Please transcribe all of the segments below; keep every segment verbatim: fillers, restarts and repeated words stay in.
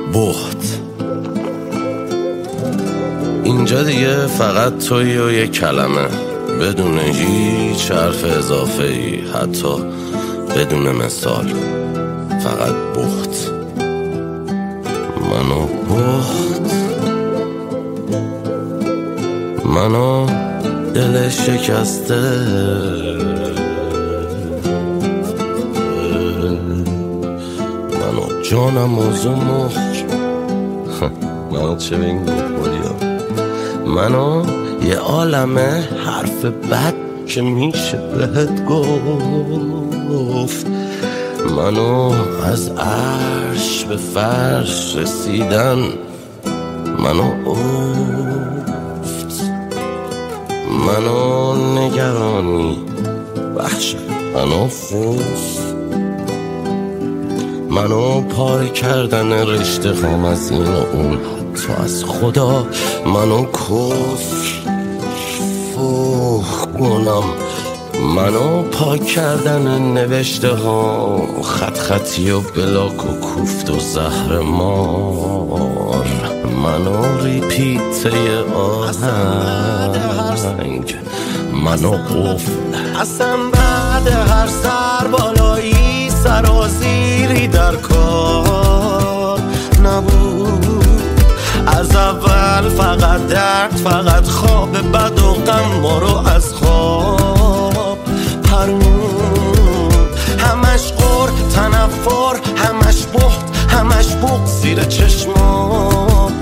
بهت. اینجا دیگه فقط تویی و یک کلمه، بدون هیچ حرف اضافه ای، حتی بدون مثال. فقط بهت. منو بهت، منو دل شکسته، منو جانم موضوع مخش، منو چه به این بخوری ها، منو یه عالمه حرف بد که میشه بهت گفت، منو از عرش به فرش رسیدن، منو افت، منو نگرانی وحشت، منو فوس، منو پاره کردن رشته خام از این و اون، حتی از خدا، منو کف فوخ کنم، منو پاک کردن نوشته ها، خط خطی و بلاک و کوفت و زهر مار، منو ریپیته آهنگ، منو قفل. اصلا بعد هر سر بالایی سرازیری در کار نبود، از اول فقط درد، فقط خواب بد و غم ما رو از خواب پرون، همش غر تنفر، همش بخت، همش بغض زیر چشما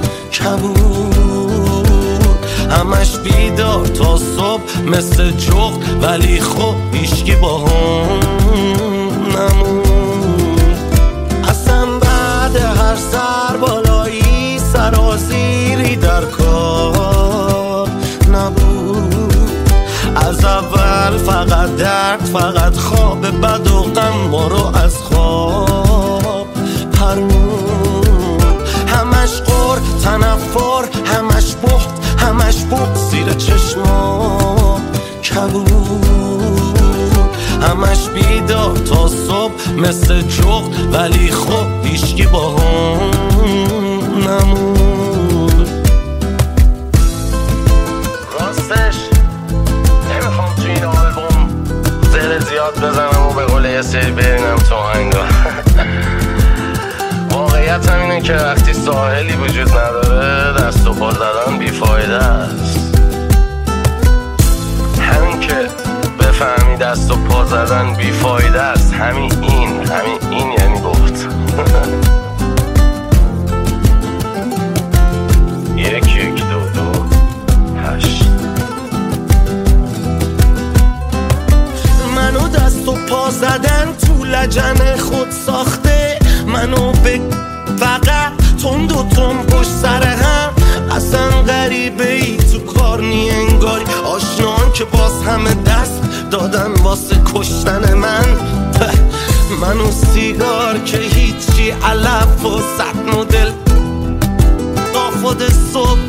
کبود، همش بیدار تا صبح مثل جغد، ولی خب هیچکی با هم نمون. اصلا بعد هر سر بالایی سرازیری در کار نبود، از اول فقط درد، فقط خواب بد و غم ما رو از خواب پرون، همش غر تنفر، همش بخت، همش بغض زیر چشما کبود، همش بیدار تا صبح مثل جغد، ولی خب هیچکی با هم نمود. راستش نمیخوام تو این آلبوم زل زیاد بزنم و به قول یه سری برینم تو آهنگا. واقعیت هم اینه که وقتی ساحلی وجود نداره دست و پا زدن بیفایده است. همین که بفهمی دست و پا زدن بیفایده است، همین این همین این یعنی بهت. یک یک دو دو هشت. منو دست و پا زدن تو لجن خود ساخته، منو به فقط تند و تند پشت سر هم، اصلا غریبه ای تو کار نی انگاری، آشنان که باز همه دست دادن واسه کشتن من. منو سیگار که هیچی علف و صد مدل تا خود صبح،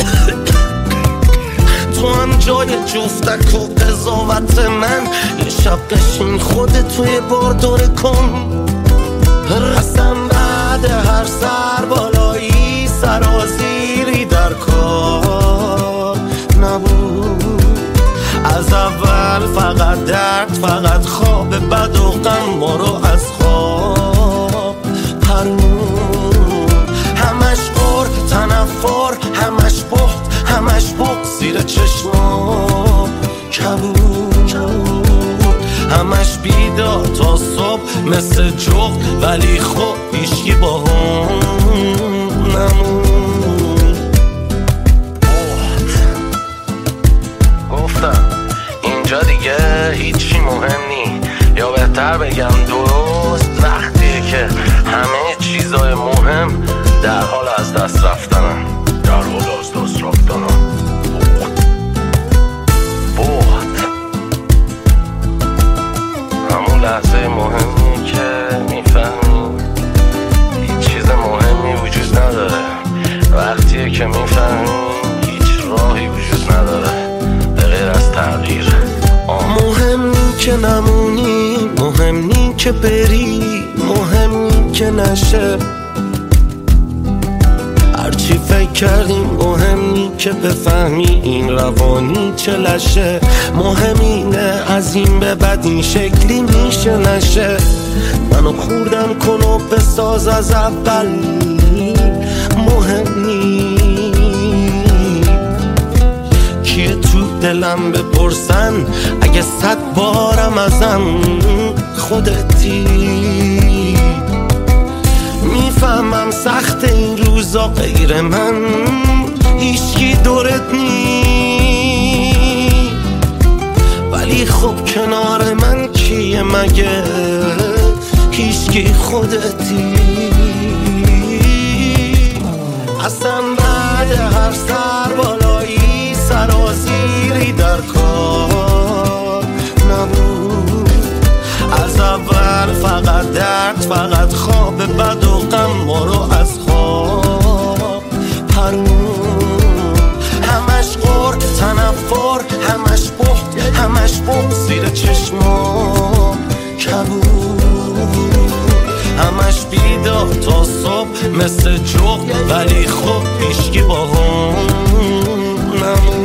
تو هم جای جفتک و قضاوت من، یه شب قشین خودت توی بار دوره کن. اصلا بعد هر سر بالایی سرازیری در کار نبود، از اول فقط درد، فقط خواب بد و غم ما رو از خواب پرون، همش غر تنفر، همش بخت، همش بغض زیر چشما کبود، همش بیدار تا صبح مثل جغد، ولی خب هیچکی با هم نمون. گفتم اینجا دیگه هیچی مهم نی، یا بهتر بگم درست وقتیه که همه چیزای مهم در حال از دست رفتنن، در حال از دست رفتنن. لحظه مهمی که میفهمی هیچ چیز مهمی وجود نداره، وقتیه که میفهمی هیچ راهی وجود نداره به غیر از تغییر. مهم نی که نمونی، مهم نی که بری، مهم نی که نشه فکر کردیم مهمی که بفهمی این روانی چه لشه. مهم اینه از این به بعد این شکلی میشه نشه. منو خوردم کن و بساز از اول، مهم نیست کیه تو دلم بپرسن اگه صد بارم ازم خودتی. میفهمم سخت این روزا غیر من هیچکی دورت نی، ولی خب کنار من کیه مگه هیچکی خودتی. اصلا بعد هر سر بالایی سرازیری در کار نبود. از اول فقط درد، فقط خواب بد و غم ما رو از خواب پرون. همش غر تنفر، همش بخت، همش بخت زیر چشمام کبود. همش بیدار تا صبح مثل جغد، ولی خب پیشگی با هم نمون.